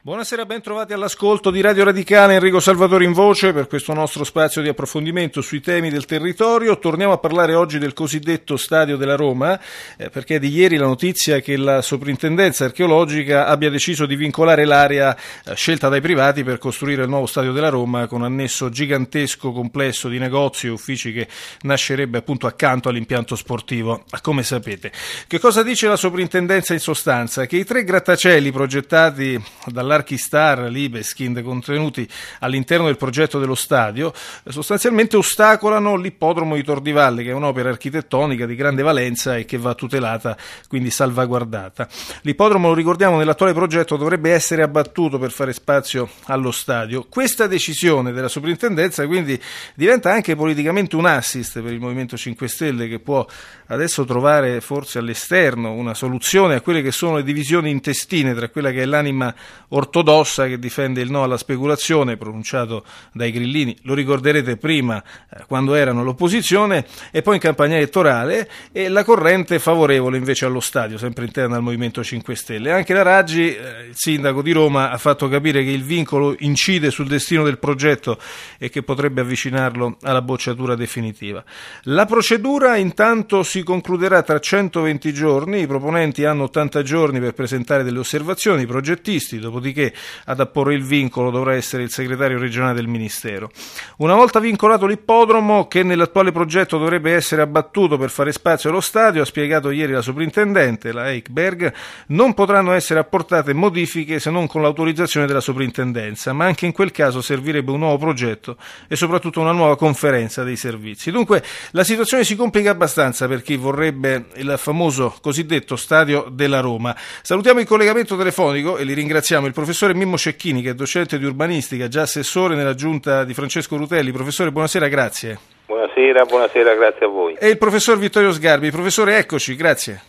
Buonasera, ben trovati all'ascolto di Radio Radicale. Enrico Salvatore in voce per questo nostro spazio di approfondimento sui temi del territorio. Torniamo a parlare oggi del cosiddetto Stadio della Roma, perché è di ieri la notizia che la Soprintendenza Archeologica abbia deciso di vincolare l'area scelta dai privati per costruire il nuovo Stadio della Roma, con annesso gigantesco complesso di negozi e uffici che nascerebbe appunto accanto all'impianto sportivo, come sapete. Che cosa dice la Soprintendenza in sostanza? Che i 3 grattacieli progettati dall'Archistar, l'Ibeskind, contenuti all'interno del progetto dello stadio, sostanzialmente ostacolano l'ippodromo di Tor di Valle, che è un'opera architettonica di grande valenza e che va tutelata, quindi salvaguardata. L'ippodromo, lo ricordiamo, nell'attuale progetto dovrebbe essere abbattuto per fare spazio allo stadio. Questa decisione della Soprintendenza quindi diventa anche politicamente un assist per il Movimento 5 Stelle, che può adesso trovare forse all'esterno una soluzione a quelle che sono le divisioni intestine tra quella che è l'anima ortodossa che difende il no alla speculazione, pronunciato dai grillini, lo ricorderete, prima quando erano all'opposizione e poi in campagna elettorale, e la corrente favorevole invece allo stadio, sempre interna al Movimento 5 Stelle. Anche la Raggi, il sindaco di Roma, ha fatto capire che il vincolo incide sul destino del progetto e che potrebbe avvicinarlo alla bocciatura definitiva. La procedura intanto si concluderà tra 120 giorni, i proponenti hanno 80 giorni per presentare delle osservazioni, i progettisti, dopodiché ad apporre il vincolo dovrà essere il segretario regionale del Ministero. Una volta vincolato l'ippodromo, che nell'attuale progetto dovrebbe essere abbattuto per fare spazio allo stadio, ha spiegato ieri la soprintendente, la Eichberg, non potranno essere apportate modifiche se non con l'autorizzazione della soprintendenza, ma anche in quel caso servirebbe un nuovo progetto e soprattutto una nuova conferenza dei servizi. Dunque la situazione si complica abbastanza per chi vorrebbe il famoso cosiddetto Stadio della Roma. Salutiamo in collegamento telefonico e li ringraziamo il professore Mimmo Cecchini, che è docente di urbanistica, già assessore nella giunta di Francesco Rutelli. Professore, buonasera, grazie. Buonasera, grazie a voi. E il professor Vittorio Sgarbi. Professore, eccoci, grazie.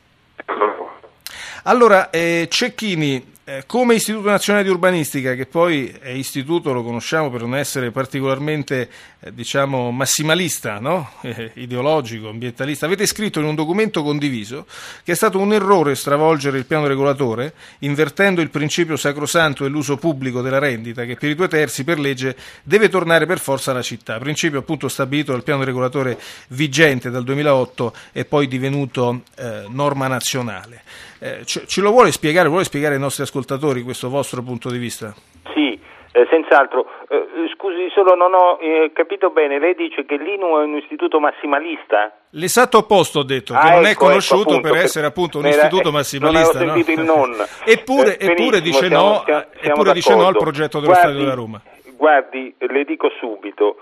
Allora, Cecchini, come Istituto Nazionale di Urbanistica, che poi è istituto, lo conosciamo per non essere particolarmente, massimalista, no? Ideologico, ambientalista, avete scritto in un documento condiviso che è stato un errore stravolgere il piano regolatore, invertendo il principio sacrosanto dell'uso pubblico della rendita, che per i 2/3 per legge deve tornare per forza alla città, principio appunto stabilito dal piano regolatore vigente dal 2008 e poi divenuto norma nazionale. Ce lo vuole spiegare ai nostri ascoltatori questo vostro punto di vista? Sì, senz'altro. Scusi, solo non ho capito bene, lei dice che l'INU è un istituto massimalista? L'esatto opposto ho detto, che non è conosciuto per essere appunto un istituto massimalista. Non avevo sentito il non. Eppure dice no al progetto dello Stadio della Roma. Guardi, le dico subito,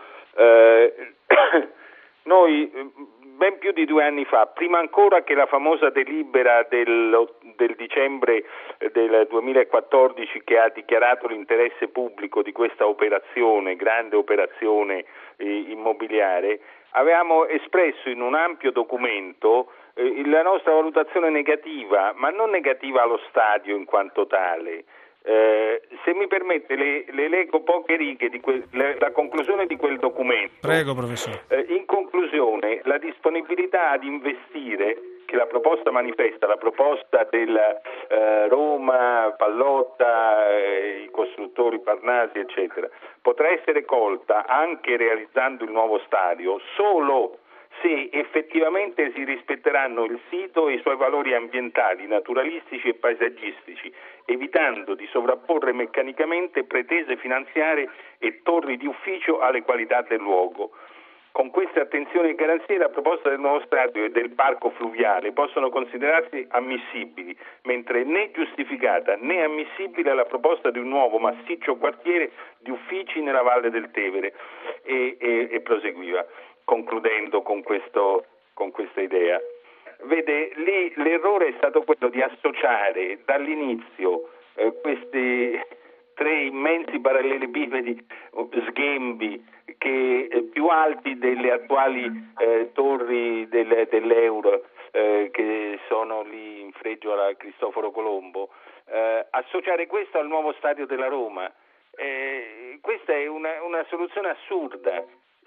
noi ben più di 2 anni fa, prima ancora che la famosa delibera del dicembre del 2014 che ha dichiarato l'interesse pubblico di questa operazione, grande operazione immobiliare, avevamo espresso in un ampio documento la nostra valutazione negativa, ma non negativa allo stadio in quanto tale. Se mi permette le leggo poche righe di la conclusione di quel documento. Prego, professore. In conclusione, la disponibilità ad investire che la proposta manifesta, la proposta della Roma, Pallotta, i costruttori Parnasi eccetera, potrà essere colta anche realizzando il nuovo stadio solo se effettivamente si rispetteranno il sito e i suoi valori ambientali, naturalistici e paesaggistici, evitando di sovrapporre meccanicamente pretese finanziarie e torri di ufficio alle qualità del luogo. Con queste attenzioni e garanzie la proposta del nuovo stadio e del parco fluviale possono considerarsi ammissibili, mentre né giustificata né ammissibile la proposta di un nuovo massiccio quartiere di uffici nella Valle del Tevere e proseguiva, concludendo con questa idea. Vede, lì l'errore è stato quello di associare dall'inizio questi 3 immensi parallelepipedi sghembi che più alti delle attuali torri dell'Euro che sono lì in fregio alla Cristoforo Colombo, associare questo al nuovo stadio della Roma. Questa è una soluzione assurda.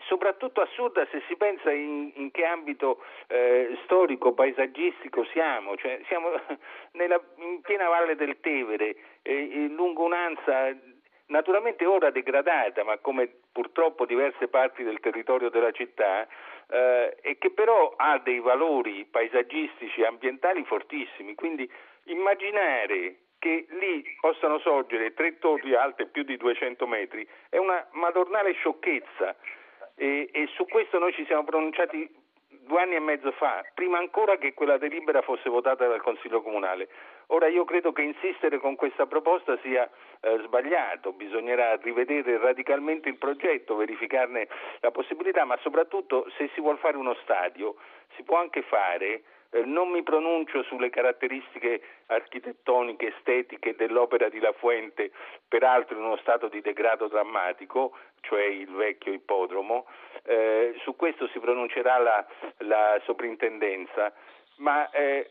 soprattutto assurda se si pensa in che ambito storico, paesaggistico siamo, cioè siamo in piena valle del Tevere, lungo un'ansa naturalmente ora degradata, ma come purtroppo diverse parti del territorio della città, e che però ha dei valori paesaggistici e ambientali fortissimi, quindi immaginare che lì possano sorgere 3 torri alte più di 200 metri è una madornale sciocchezza, e su questo noi ci siamo pronunciati 2 anni e mezzo fa, prima ancora che quella delibera fosse votata dal Consiglio Comunale. Ora io credo che insistere con questa proposta sia sbagliato, bisognerà rivedere radicalmente il progetto, verificarne la possibilità, ma soprattutto se si vuol fare uno stadio si può anche fare. Non mi pronuncio sulle caratteristiche architettoniche, estetiche dell'opera di La Fuente, peraltro in uno stato di degrado drammatico, cioè il vecchio ippodromo, su questo si pronuncerà la soprintendenza, ma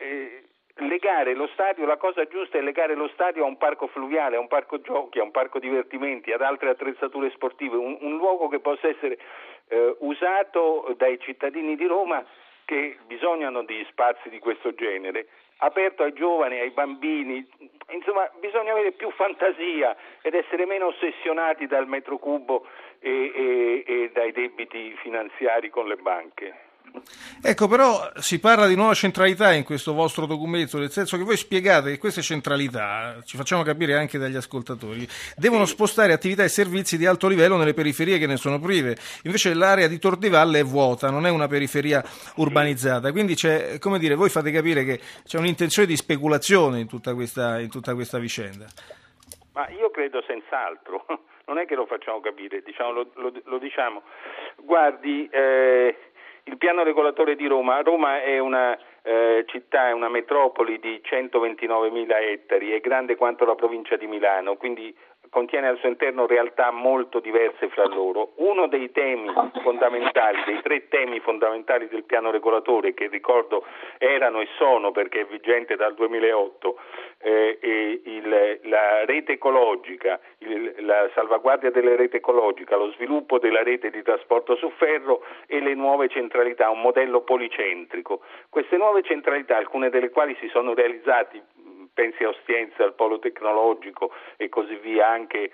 legare lo stadio, la cosa giusta è legare lo stadio a un parco fluviale, a un parco giochi, a un parco divertimenti, ad altre attrezzature sportive, un luogo che possa essere usato dai cittadini di Roma che bisognano di spazi di questo genere, aperto ai giovani, ai bambini. Insomma, bisogna avere più fantasia ed essere meno ossessionati dal metro cubo e dai debiti finanziari con le banche. Ecco, però si parla di nuova centralità in questo vostro documento, nel senso che voi spiegate che queste centralità, ci facciamo capire anche dagli ascoltatori, devono spostare attività e servizi di alto livello nelle periferie che ne sono prive. Invece l'area di Tor di Valle è vuota, non è una periferia urbanizzata, quindi c'è, come dire, voi fate capire che c'è un'intenzione di speculazione in tutta questa vicenda. Ma io credo senz'altro, non è che lo facciamo capire, diciamo, lo diciamo. Guardi, il piano regolatore di Roma è una città, è una metropoli di 129.000 ettari, è grande quanto la provincia di Milano, quindi contiene al suo interno realtà molto diverse fra loro. Uno dei temi fondamentali, dei 3 temi fondamentali del piano regolatore, che ricordo erano e sono, perché è vigente dal 2008, la rete ecologica, la salvaguardia della rete ecologica, lo sviluppo della rete di trasporto su ferro e le nuove centralità, un modello policentrico. Queste nuove centralità, alcune delle quali si sono realizzati, pensi a Ostiense, al polo tecnologico e così via, anche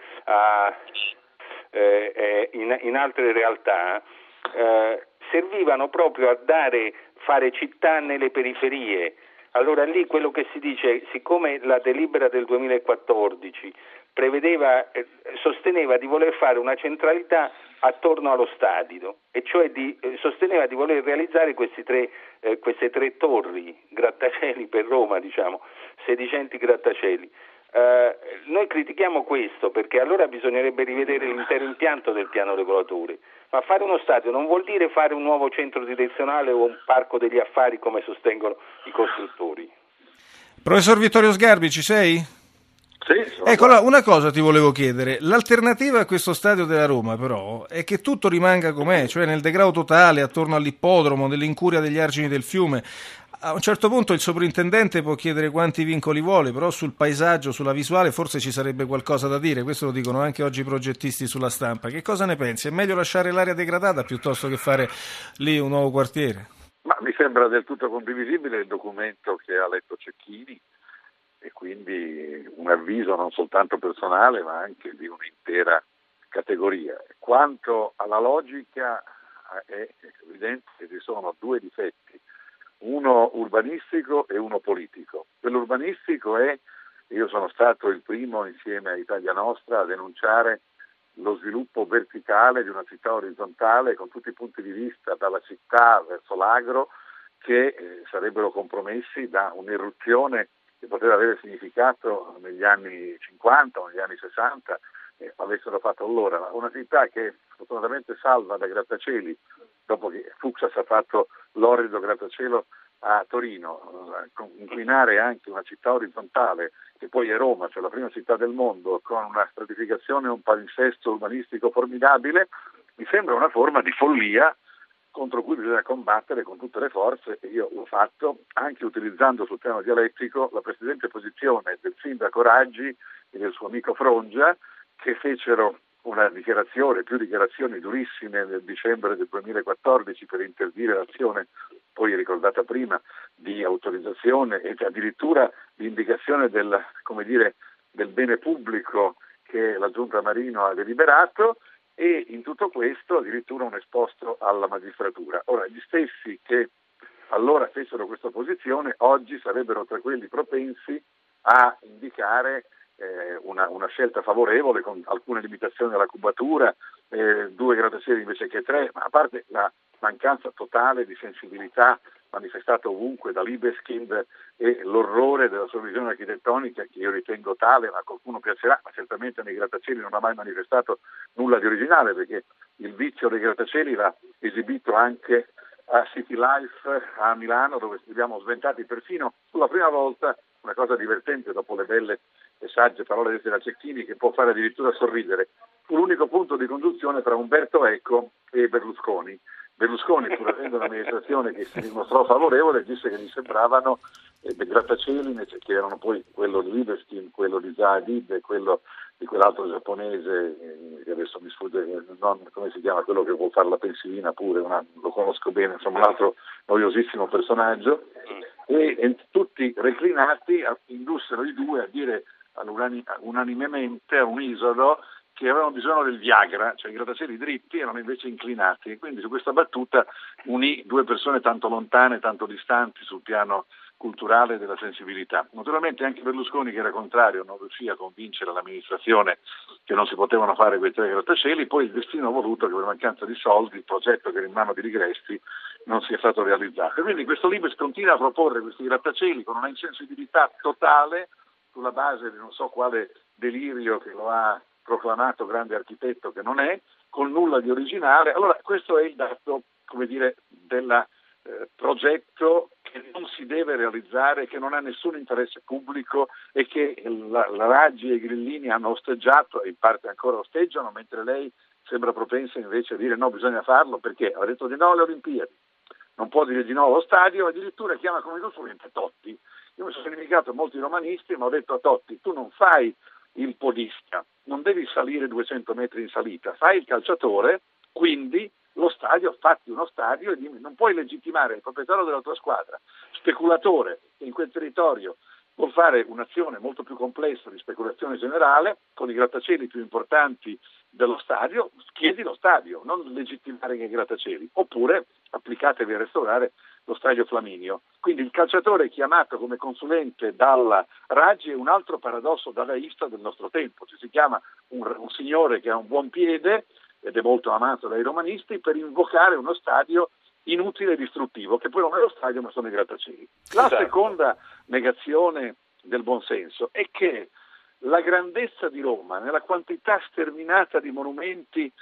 in altre realtà, servivano proprio a fare città nelle periferie. Allora lì quello che si dice, siccome la delibera del 2014 sosteneva di voler fare una centralità attorno allo stadio, e cioè sosteneva di voler realizzare queste 3 torri, grattacieli per Roma, diciamo, sedicenti grattacieli. Noi critichiamo questo perché allora bisognerebbe rivedere l'intero impianto del piano regolatore, ma fare uno stadio non vuol dire fare un nuovo centro direzionale o un parco degli affari come sostengono i costruttori. Professor Vittorio Sgarbi, ci sei? Sì, ecco, una cosa ti volevo chiedere. L'alternativa a questo stadio della Roma, però, è che tutto rimanga com'è, cioè nel degrado totale, attorno all'ippodromo, nell'incuria degli argini del fiume. A un certo punto il sovrintendente può chiedere quanti vincoli vuole, però sul paesaggio, sulla visuale, forse ci sarebbe qualcosa da dire. Questo lo dicono anche oggi i progettisti sulla stampa. Che cosa ne pensi? È meglio lasciare l'area degradata piuttosto che fare lì un nuovo quartiere? Ma mi sembra del tutto condivisibile il documento che ha letto Cecchini, e quindi un avviso non soltanto personale ma anche di un'intera categoria. Quanto alla logica è evidente che ci sono 2 difetti, uno urbanistico e uno politico. Quello urbanistico io sono stato il primo insieme a Italia Nostra a denunciare lo sviluppo verticale di una città orizzontale con tutti i punti di vista, dalla città verso l'agro, che sarebbero compromessi da un'irruzione che poteva avere significato negli anni 50 o negli anni 60, avessero fatto allora. Una città che fortunatamente salva da grattacieli, dopo che Fuksas ha fatto l'orrido grattacielo a Torino, inquinare anche una città orizzontale, che poi è Roma, cioè la prima città del mondo, con una stratificazione e un palinsesto urbanistico formidabile, mi sembra una forma di follia contro cui bisogna combattere con tutte le forze, e io l'ho fatto anche utilizzando sul piano dialettico la precedente posizione del sindaco Raggi e del suo amico Frongia, che fecero più dichiarazioni durissime nel dicembre del 2014 per interdire l'azione, poi ricordata prima, di autorizzazione e addirittura di indicazione del bene pubblico che la Giunta Marino ha deliberato, e in tutto questo addirittura un esposto alla magistratura. Ora, gli stessi che allora fecero questa posizione oggi sarebbero tra quelli propensi a indicare una scelta favorevole con alcune limitazioni alla cubatura, 2 grattacieli invece che 3, ma a parte la mancanza totale di sensibilità manifestata ovunque da Libeskind e l'orrore della sua visione architettonica, che io ritengo tale, ma a qualcuno piacerà, ma certamente nei grattacieli non ha mai manifestato nulla di originale, perché il vizio dei grattacieli l'ha esibito anche a City Life a Milano, dove abbiamo sventati perfino sulla prima volta una cosa divertente dopo le belle e sagge parole dette da Cecchini, che può fare addirittura sorridere. Fu l'unico punto di congiunzione tra Umberto Eco e Berlusconi. Berlusconi, pur avendo un'amministrazione che si dimostrò favorevole, disse che gli sembravano dei grattacieli, che erano poi quello di Libeskind, quello di Zaha Hadid e quello di quell'altro giapponese, che adesso mi sfugge, non come si chiama, quello che vuol fare la pensilina pure, lo conosco bene, insomma un altro noiosissimo personaggio, e tutti reclinati indussero i due a dire unanimemente, a unisono, che avevano bisogno del Viagra, cioè i grattacieli dritti erano invece inclinati, e quindi su questa battuta unì 2 persone tanto lontane, tanto distanti sul piano culturale della sensibilità. Naturalmente anche Berlusconi, che era contrario, non riuscì a convincere l'amministrazione che non si potevano fare quei 3 grattacieli, poi il destino ha voluto che per mancanza di soldi il progetto che era in mano di Ligresti non sia stato realizzato. E quindi questo Libes continua a proporre questi grattacieli con una insensibilità totale, sulla base di non so quale delirio che lo ha proclamato grande architetto che non è, con nulla di originale. Allora questo è il dato, del progetto che non si deve realizzare, che non ha nessun interesse pubblico e che la Raggi e i grillini hanno osteggiato e in parte ancora osteggiano, mentre lei sembra propensa invece a dire no, bisogna farlo perché ha detto di no alle Olimpiadi, non può dire di no allo stadio, addirittura chiama come consulente Totti. Io mi sono indicato a molti romanisti, ma ho detto a Totti: tu non fai il podista, non devi salire 200 metri in salita, fai il calciatore, quindi lo stadio, fatti uno stadio, e non puoi legittimare il proprietario della tua squadra, speculatore che in quel territorio può fare un'azione molto più complessa di speculazione generale con i grattacieli più importanti dello stadio, chiedi lo stadio, non legittimare i grattacieli, oppure applicatevi a restaurare lo stadio Flaminio. Quindi il calciatore chiamato come consulente dalla Raggi è un altro paradosso dadaista del nostro tempo, si chiama un signore che ha un buon piede ed è molto amato dai romanisti per invocare uno stadio inutile e distruttivo, che poi non è lo stadio ma sono i grattacieli. La seconda negazione del buonsenso è che la grandezza di Roma, nella quantità sterminata di monumenti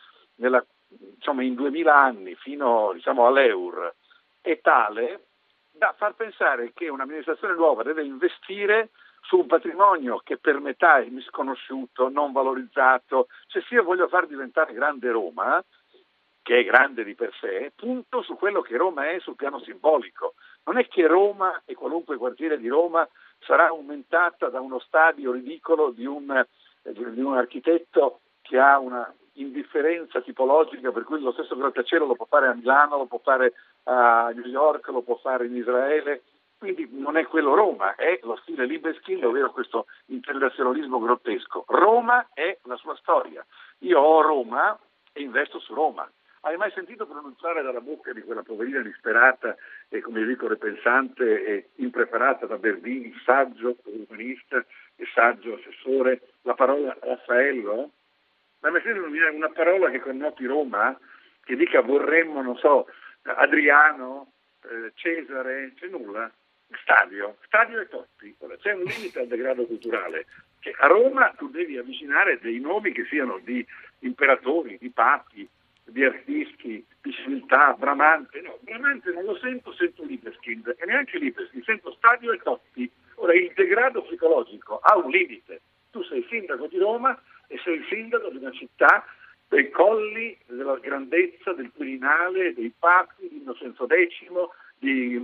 in 2000 anni fino all'Eur, è tale da far pensare che un'amministrazione nuova deve investire su un patrimonio che per metà è misconosciuto, non valorizzato. Cioè, se io voglio far diventare grande Roma, che è grande di per sé, punto su quello che Roma è sul piano simbolico. Non è che Roma e qualunque quartiere di Roma sarà aumentata da uno stadio ridicolo di un architetto che ha una indifferenza tipologica, per cui lo stesso grattacielo lo può fare a Milano, lo può fare a New York, lo può fare in Israele. Quindi non è quello Roma, è lo stile Libeskind, ovvero questo internazionalismo grottesco. Roma è la sua storia. Io ho Roma e investo su Roma. Hai mai sentito pronunciare dalla bocca di quella poverina disperata e, come dico, repensante e impreparata da Verdini, saggio urbanista e saggio assessore, la parola Raffaello? Ma mi sembra una parola che connoti Roma, che dica vorremmo, non so, Adriano, Cesare, c'è nulla. Stadio e Totti. C'è un limite al degrado culturale, che a Roma tu devi avvicinare dei nomi che siano di imperatori, di papi, di artisti, di civiltà. Bramante non lo sento Libeskind, e neanche Libeskind, sento Stadio e Totti. Ora il degrado psicologico ha un limite. Tu sei sindaco di Roma e sei il sindaco di una città dei colli, della grandezza, del Quirinale, dei papi, di Innocenzo X,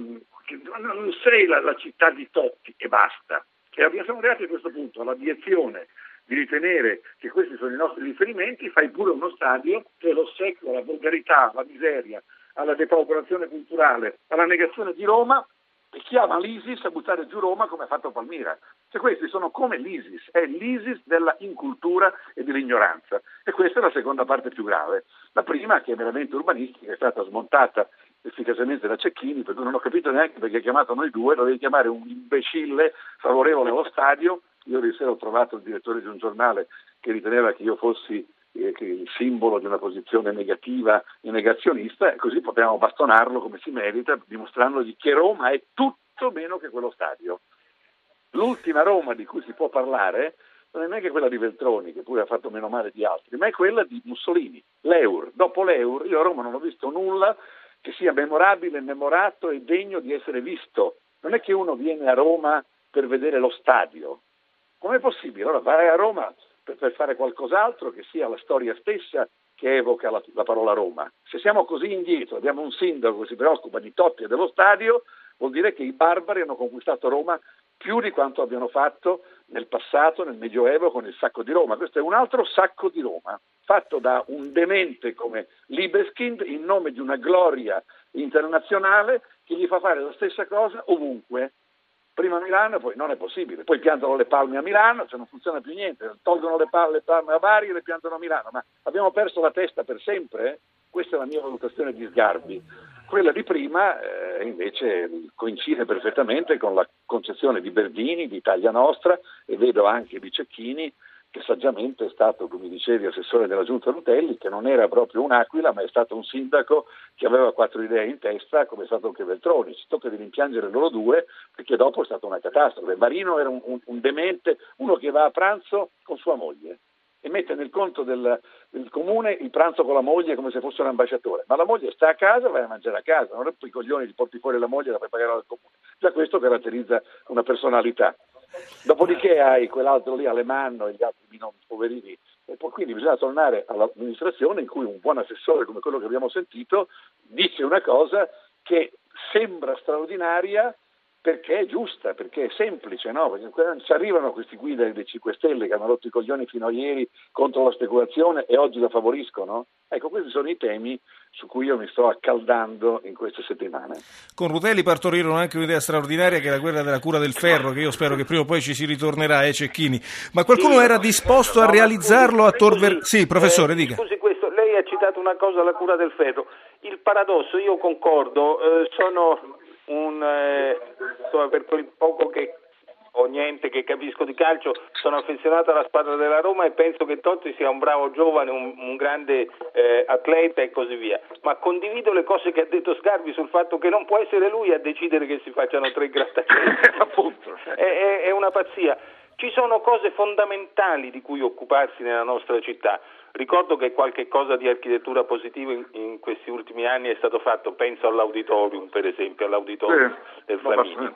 non sei la città di Totti e basta. E siamo arrivati a questo punto, all'abiezione di ritenere che questi sono i nostri riferimenti, fai pure uno stadio che è l'ossequio alla volgarità, alla miseria, alla depauperazione culturale, alla negazione di Roma, e chiama l'ISIS a buttare giù Roma come ha fatto Palmira. Cioè questi sono come l'ISIS, è l'ISIS della incultura e dell'ignoranza, e questa è la seconda parte più grave. La prima, che è meramente urbanistica, è stata smontata efficacemente da Cecchini, per cui non ho capito neanche perché ha chiamato noi due, dovevi chiamare un imbecille favorevole allo stadio. Io ieri sera ho trovato il direttore di un giornale che riteneva che io fossi il simbolo di una posizione negativa e negazionista, e così potevamo bastonarlo come si merita, dimostrandogli che Roma è tutto meno che quello stadio. L'ultima Roma di cui si può parlare non è neanche quella di Veltroni, che pure ha fatto meno male di altri, ma è quella di Mussolini, l'Eur. Dopo l'Eur io a Roma non ho visto nulla che sia memorabile, memorato e degno di essere visto. Non è che uno viene a Roma per vedere lo stadio. Com'è possibile? Allora vai a Roma per fare qualcos'altro che sia la storia stessa che evoca la parola Roma. Se siamo così indietro, abbiamo un sindaco che si preoccupa di Totti e dello stadio, vuol dire che i barbari hanno conquistato Roma più di quanto abbiano fatto nel passato, nel Medioevo, con il sacco di Roma. Questo è un altro sacco di Roma, fatto da un demente come Libeskind in nome di una gloria internazionale che gli fa fare la stessa cosa ovunque. Prima a Milano, poi non è possibile, poi piantano le palme a Milano, cioè non funziona più niente, tolgono le palme a Bari e le piantano a Milano, ma abbiamo perso la testa per sempre? Questa è la mia valutazione di Sgarbi. Quella di prima invece coincide perfettamente con la concezione di Berdini, di Italia Nostra, e vedo anche di Cecchini, che saggiamente è stato, come dicevi, assessore della Giunta Rutelli, che non era proprio un'aquila, ma è stato un sindaco che aveva 4 idee in testa, come è stato anche Veltroni. Ci tocca di rimpiangere loro due, perché dopo è stata una catastrofe. Marino era un demente, uno che va a pranzo con sua moglie e mette nel conto del comune il pranzo con la moglie come se fosse un ambasciatore, ma la moglie sta a casa, vai a mangiare a casa, non è poi i coglioni, gli porti fuori la moglie e la fai pagare al comune. Già questo caratterizza una personalità. Dopodiché hai quell'altro lì, Alemanno, e gli altri poverini, e poi quindi bisogna tornare all'amministrazione in cui un buon assessore come quello che abbiamo sentito dice una cosa che sembra straordinaria perché è giusta, perché è semplice, no? Perché ci arrivano questi guida dei 5 Stelle che hanno rotto i coglioni fino a ieri contro la speculazione e oggi la favoriscono. Ecco, questi sono i temi su cui io mi sto accaldando in queste settimane. Con Rutelli partorirono anche un'idea straordinaria che è quella della cura del ferro, che io spero che prima o poi ci si ritornerà, Cecchini. Ma qualcuno era disposto a realizzarlo a Tor Vergata? Sì, professore, dica. Scusi questo, lei ha citato una cosa, la cura del ferro. Il paradosso, io concordo, sono insomma, per quel poco che o niente che capisco di calcio, sono affezionato alla squadra della Roma e penso che Totti sia un bravo giovane, un grande atleta e così via, ma condivido le cose che ha detto Sgarbi sul fatto che non può essere lui a decidere che si facciano 3 grattacieli. Appunto. È una pazzia. Ci sono cose fondamentali di cui occuparsi nella nostra città. Ricordo che qualche cosa di architettura positiva in questi ultimi anni è stato fatto, penso all'auditorium, per esempio, all'auditorium del Flaminio.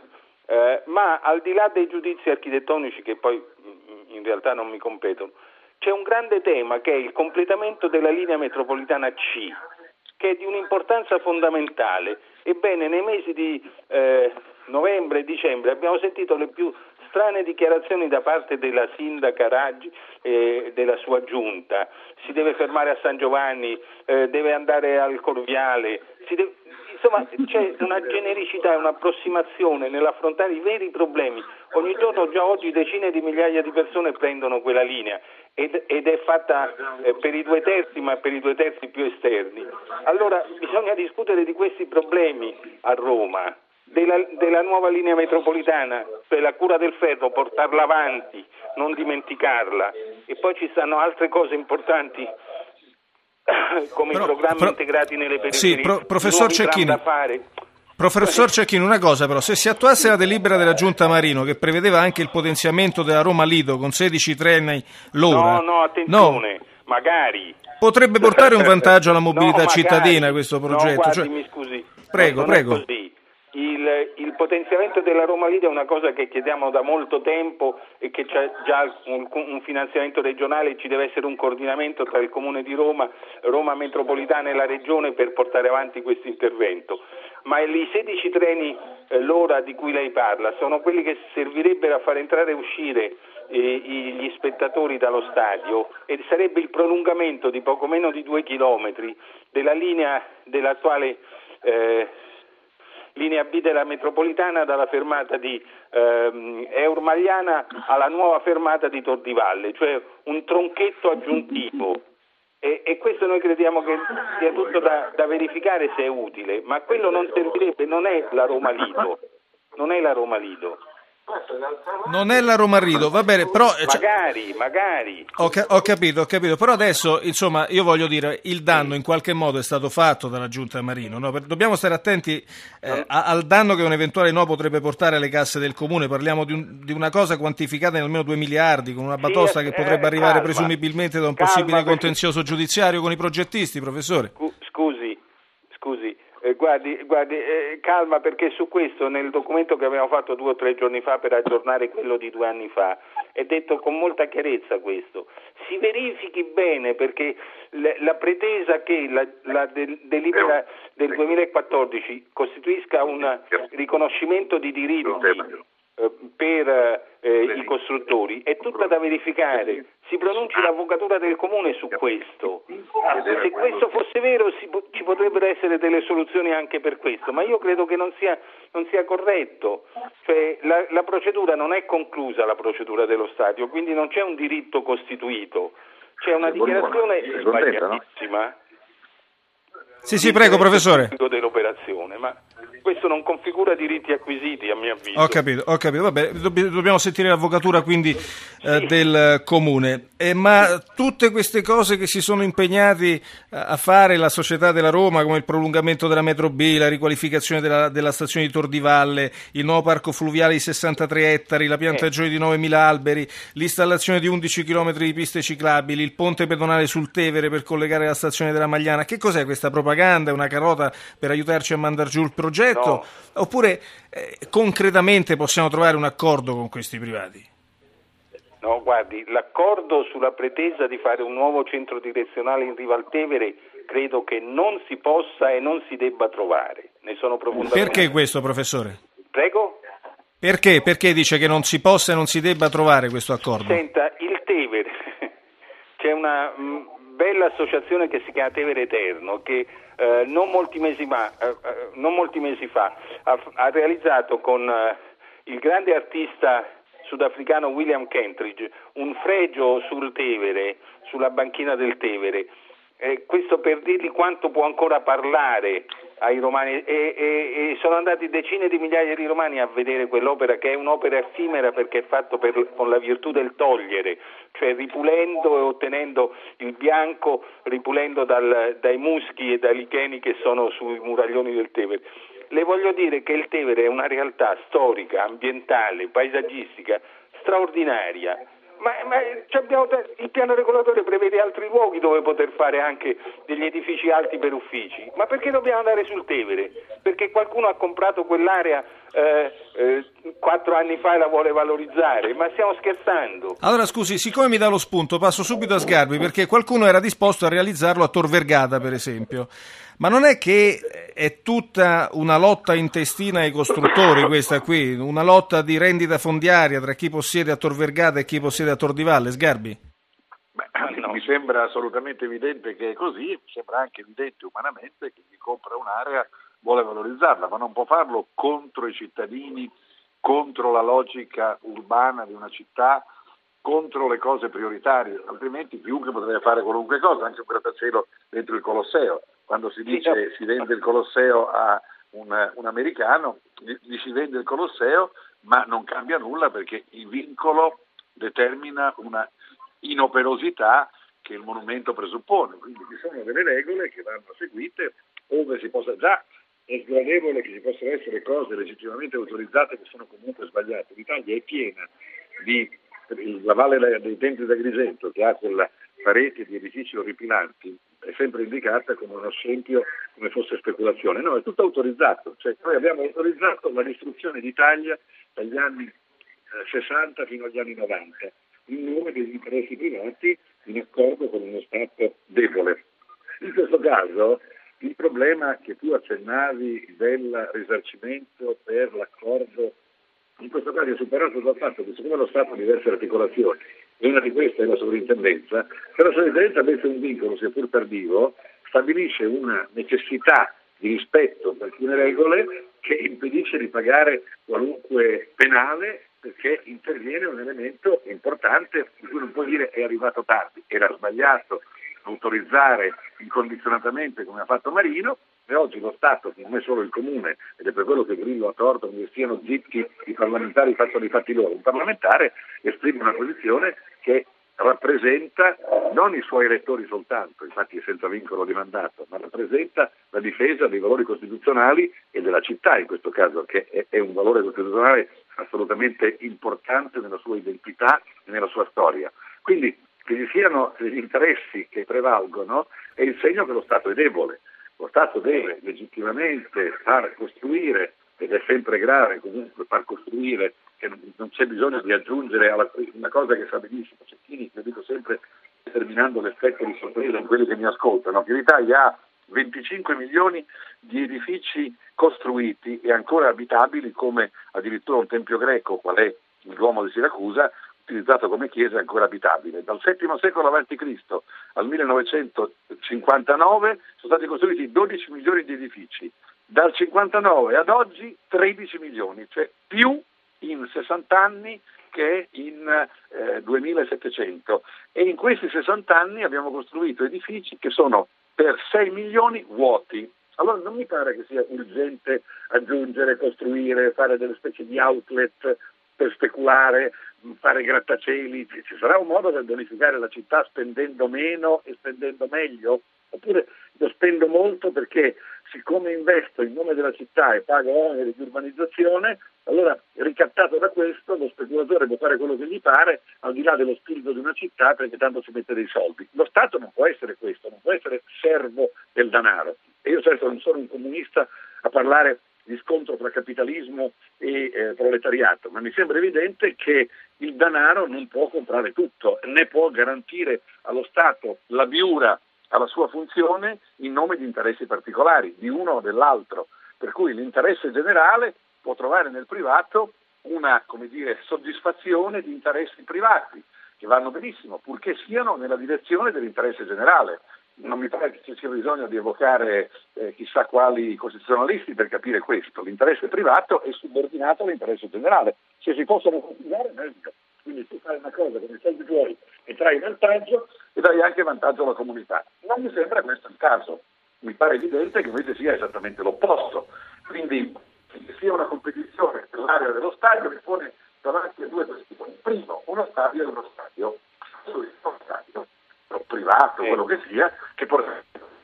Ma al di là dei giudizi architettonici che poi in realtà non mi competono, c'è un grande tema che è il completamento della linea metropolitana C, che è di un'importanza fondamentale. Ebbene, nei mesi di novembre e dicembre abbiamo sentito le più strane dichiarazioni da parte della sindaca Raggi e della sua giunta. Si deve fermare a San Giovanni, deve andare al Corviale, insomma c'è una genericità e un'approssimazione nell'affrontare i veri problemi. Ogni giorno, già oggi, decine di migliaia di persone prendono quella linea ed è fatta per i 2/3, ma per i 2/3 più esterni. Allora bisogna discutere di questi problemi a Roma, della nuova linea metropolitana, cioè la cura del ferro, portarla avanti, non dimenticarla. E poi ci stanno altre cose importanti come i programmi integrati nelle periferie, sì, professor Cecchini, da fare. Professor Cecchini, una cosa però, se si attuasse la delibera della Giunta Marino che prevedeva anche il potenziamento della Roma Lido con 16 treni l'ora, attenzione, magari potrebbe portare un vantaggio alla mobilità cittadina questo progetto. No, guardi, mi scusi. Prego. Così. Il potenziamento della Roma Lido è una cosa che chiediamo da molto tempo e che c'è già un finanziamento regionale, ci deve essere un coordinamento tra il Comune di Roma, Roma Metropolitana e la Regione per portare avanti questo intervento. Ma i 16 treni l'ora di cui lei parla sono quelli che servirebbero a far entrare e uscire gli spettatori dallo stadio, e sarebbe il prolungamento di poco meno di 2 chilometri della linea dell'attuale linea B della metropolitana, dalla fermata di Eurmagliana alla nuova fermata di Tor di Valle, cioè un tronchetto aggiuntivo. E questo noi crediamo che sia tutto da verificare se è utile, ma quello non servirebbe, non è la Roma Lido. Non è la Roma Lido, va bene, però magari. Ho capito, però adesso, insomma, io voglio dire, il danno in qualche modo è stato fatto dalla Giunta Marino, no? Dobbiamo stare attenti al danno che un eventuale no potrebbe portare alle casse del comune. Parliamo di una cosa quantificata in almeno 2 miliardi, con una batosta che potrebbe arrivare presumibilmente da un possibile contenzioso giudiziario con i progettisti, professore. Scusi. Guardi, calma, perché su questo, nel documento che abbiamo fatto 2 o 3 giorni fa per aggiornare quello di 2 anni fa, è detto con molta chiarezza questo. Si verifichi bene, perché la pretesa che la delibera del 2014 costituisca un riconoscimento di diritti per i costruttori è tutta da verificare. Si pronunci l'avvocatura del comune su questo. Se questo fosse vero ci potrebbero essere delle soluzioni anche per questo, ma io credo che non sia corretto. Cioè, la procedura non è conclusa, la procedura dello stadio, quindi non c'è un diritto costituito, c'è una dichiarazione sbagliatissima. Sì, prego, professore. Dell'operazione, ma questo non configura diritti acquisiti, a mio avviso. Ho capito, vabbè, dobbiamo sentire l'avvocatura quindi del comune. Ma tutte queste cose che si sono impegnati a fare la società della Roma, come il prolungamento della metro B, la riqualificazione della stazione di Tor di Valle, il nuovo parco fluviale di 63 ettari, la piantagione di 9.000 alberi, l'installazione di 11 chilometri di piste ciclabili, il ponte pedonale sul Tevere per collegare la stazione della Magliana, che cos'è questa propaganda? È una carota per aiutarci a mandare giù il progetto? No. Oppure concretamente possiamo trovare un accordo con questi privati? No, guardi, l'accordo sulla pretesa di fare un nuovo centro direzionale in riva al Tevere credo che non si possa e non si debba trovare. Ne sono profondamente... Perché questo, professore? Prego? Perché? Perché dice che non si possa e non si debba trovare questo accordo? Senta, il Tevere, c'è una bella associazione che si chiama Tevere Eterno, che non molti mesi fa ha realizzato con il grande artista sudafricano William Kentridge un fregio sul Tevere, sulla banchina del Tevere. Questo per dirgli quanto può ancora parlare ai romani, e sono andati decine di migliaia di romani a vedere quell'opera, che è un'opera effimera perché è fatto con la virtù del togliere, cioè ripulendo e ottenendo il bianco, ripulendo dai muschi e dai licheni che sono sui muraglioni del Tevere. Le voglio dire che il Tevere è una realtà storica, ambientale, paesaggistica straordinaria. Ma il piano regolatore prevede altri luoghi dove poter fare anche degli edifici alti per uffici. Ma perché dobbiamo andare sul Tevere? Perché qualcuno ha comprato quell'area 4 anni fa e la vuole valorizzare? Ma stiamo scherzando? Allora scusi, siccome mi dà lo spunto, passo subito a Sgarbi, perché qualcuno era disposto a realizzarlo a Tor Vergata, per esempio. Ma non è che è tutta una lotta intestina ai costruttori questa qui, una lotta di rendita fondiaria tra chi possiede a Tor Vergata e chi possiede a Tor di Valle, Sgarbi? No. Mi sembra assolutamente evidente che è così, mi sembra anche evidente umanamente che chi compra un'area vuole valorizzarla, ma non può farlo contro i cittadini, contro la logica urbana di una città, contro le cose prioritarie, altrimenti chiunque potrebbe fare qualunque cosa, anche un grattacielo dentro il Colosseo. Quando si dice si vende il Colosseo a un americano, gli si vende il Colosseo, ma non cambia nulla perché il vincolo determina una inoperosità che il monumento presuppone. Quindi ci sono delle regole che vanno seguite, ove si possa già, è sgradevole che ci possano essere cose legittimamente autorizzate che sono comunque sbagliate. L'Italia è piena la Valle dei Templi d'Agrigento, che ha quella parete di edifici orripilanti, è sempre indicata come uno scempio, come fosse speculazione. No, è tutto autorizzato, cioè noi abbiamo autorizzato la distruzione d'Italia dagli anni 60 fino agli anni 90 in nome degli interessi privati in accordo con uno Stato debole. In questo caso il problema che tu accennavi del risarcimento per l'accordo in questo caso è superato dal fatto che siccome lo Stato ha diverse articolazioni, e una di queste è la sovrintendenza, se la sovrintendenza mette un vincolo, seppur tardivo, stabilisce una necessità di rispetto di alcune regole che impedisce di pagare qualunque penale, perché interviene un elemento importante di cui non puoi dire è arrivato tardi, era sbagliato autorizzare incondizionatamente come ha fatto Marino, e oggi lo Stato, non è solo il Comune, ed è per quello che Grillo ha torto che stiano zitti i parlamentari, facciano i fatti loro. Un parlamentare esprime una posizione che rappresenta non i suoi elettori soltanto, infatti è senza vincolo di mandato, ma rappresenta la difesa dei valori costituzionali e della città in questo caso, che è un valore costituzionale assolutamente importante nella sua identità e nella sua storia. Quindi che ci siano gli interessi che prevalgono è il segno che lo Stato è debole. Lo Stato deve legittimamente far costruire, ed è sempre grave comunque far costruire, che non c'è bisogno di aggiungere una cosa che sa benissimo Cecchini, che dico sempre determinando l'effetto di sorpresa in quelli che mi ascoltano, che l'Italia ha 25 milioni di edifici costruiti e ancora abitabili, come addirittura un tempio greco, qual è il Duomo di Siracusa, utilizzato come chiesa, ancora abitabile. Dal VII secolo a.C. al 1959 sono stati costruiti 12 milioni di edifici, dal 59 ad oggi 13 milioni, cioè più in 60 anni che in 2700, e in questi 60 anni abbiamo costruito edifici che sono per 6 milioni vuoti. Allora non mi pare che sia urgente aggiungere, costruire, fare delle specie di outlet per speculare, fare grattacieli. Ci sarà un modo per bonificare la città spendendo meno e spendendo meglio? Oppure io spendo molto perché siccome investo in nome della città e pago oneri di urbanizzazione, allora ricattato da questo lo speculatore può fare quello che gli pare al di là dello spirito di una città, perché tanto ci mette dei soldi. Lo Stato non può essere questo, non può essere servo del denaro. E io certo non sono un comunista a parlare di scontro tra capitalismo e proletariato, ma mi sembra evidente che il denaro non può comprare tutto, né può garantire allo Stato la biura alla sua funzione in nome di interessi particolari, di uno o dell'altro, per cui l'interesse generale può trovare nel privato una, soddisfazione di interessi privati, che vanno benissimo, purché siano nella direzione dell'interesse generale. Non mi pare che ci sia bisogno di evocare chissà quali costituzionalisti per capire questo. L'interesse privato è subordinato all'interesse generale. Se si possono conciliare, meglio. Quindi tu fai una cosa con i soldi tuoi e trai vantaggio e dai anche vantaggio alla comunità. Non mi sembra questo il caso. Mi pare evidente che invece sia esattamente l'opposto. Quindi che sia una competizione nell'area dello stadio che pone davanti a due questioni. Primo, uno stadio è uno stadio. Uno stadio privato, quello che sia, che porta.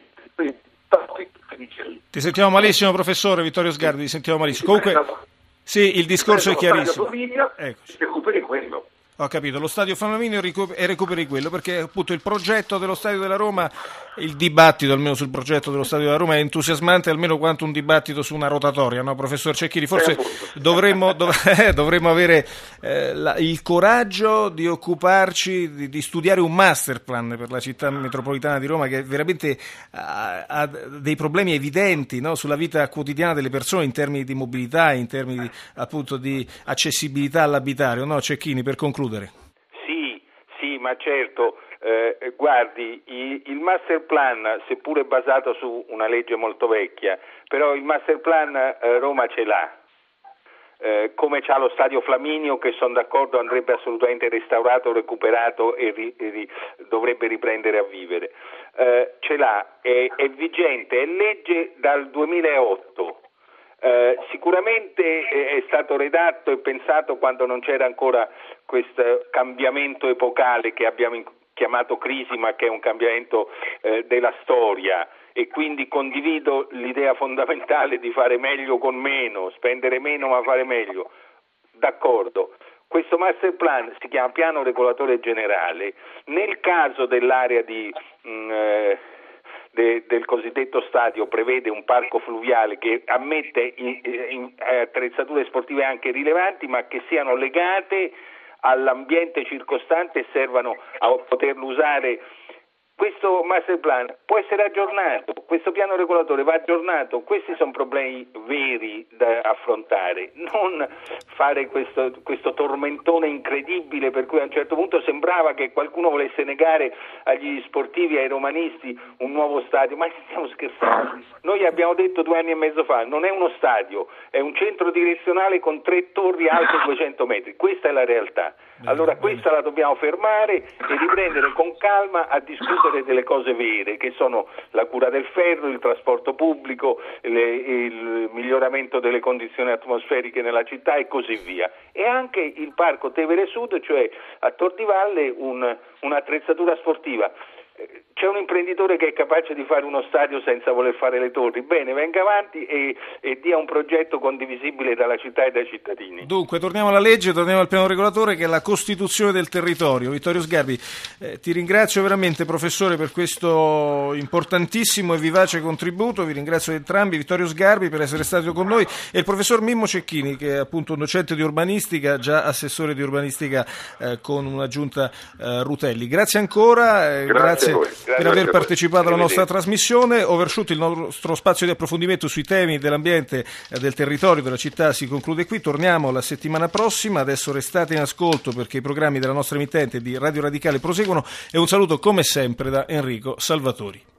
Ti sentiamo malissimo, professore Vittorio Sgarbi, ti sentiamo malissimo. Comunque, sì, il discorso è chiarissimo. Recuperi quello. Ho capito, lo stadio Flaminio e recuperi quello, perché appunto il progetto dello stadio della Roma, il dibattito almeno sul progetto dello stadio della Roma è entusiasmante almeno quanto un dibattito su una rotatoria, no professor Cecchini? Forse dovremmo avere il coraggio di occuparci, di studiare un master plan per la città metropolitana di Roma, che veramente ha dei problemi evidenti, no, sulla vita quotidiana delle persone in termini di mobilità, in termini appunto di accessibilità all'abitare, no Cecchini, per concludere? Sì, ma certo, guardi, il master plan, seppure basato su una legge molto vecchia, però il master plan Roma ce l'ha, come c'ha lo stadio Flaminio, che sono d'accordo andrebbe assolutamente restaurato, recuperato e dovrebbe riprendere a vivere, ce l'ha, è vigente, è legge dal 2008. Sicuramente è stato redatto e pensato quando non c'era ancora questo cambiamento epocale che abbiamo chiamato crisi, ma che è un cambiamento della storia, e quindi condivido l'idea fondamentale di fare meglio con meno, spendere meno ma fare meglio. D'accordo. Questo master plan si chiama piano regolatore generale. Nel caso dell'area del cosiddetto stadio prevede un parco fluviale che ammette attrezzature sportive anche rilevanti, ma che siano legate all'ambiente circostante e servano a poterlo usare questo master plan può essere aggiornato, questo piano regolatore va aggiornato, questi sono problemi veri da affrontare, non fare questo tormentone incredibile per cui a un certo punto sembrava che qualcuno volesse negare agli sportivi, ai romanisti un nuovo stadio, ma stiamo scherzando? Noi abbiamo detto 2 anni e mezzo fa, non è uno stadio, è un centro direzionale con 3 torri alte 200 metri, questa è la realtà. Allora questa la dobbiamo fermare e riprendere con calma a discutere delle cose vere, che sono la cura del ferro, il trasporto pubblico, il miglioramento delle condizioni atmosferiche nella città e così via. E anche il parco Tevere Sud, cioè a Tor di Valle un'attrezzatura sportiva. C'è un imprenditore che è capace di fare uno stadio senza voler fare le torri, bene, venga avanti e dia un progetto condivisibile dalla città e dai cittadini. Dunque, torniamo alla legge, torniamo al piano regolatore che è la costituzione del territorio. Vittorio Sgarbi, ti ringrazio veramente professore per questo importantissimo e vivace contributo, vi ringrazio entrambi, Vittorio Sgarbi per essere stato con noi e il professor Mimmo Cecchini che è appunto un docente di urbanistica, già assessore di urbanistica con una giunta Rutelli. Grazie ancora, grazie per aver partecipato alla nostra trasmissione. Overshoot, il nostro spazio di approfondimento sui temi dell'ambiente, del territorio, della città si conclude qui. Torniamo la settimana prossima. Adesso restate in ascolto perché i programmi della nostra emittente di Radio Radicale proseguono e un saluto come sempre da Enrico Salvatori.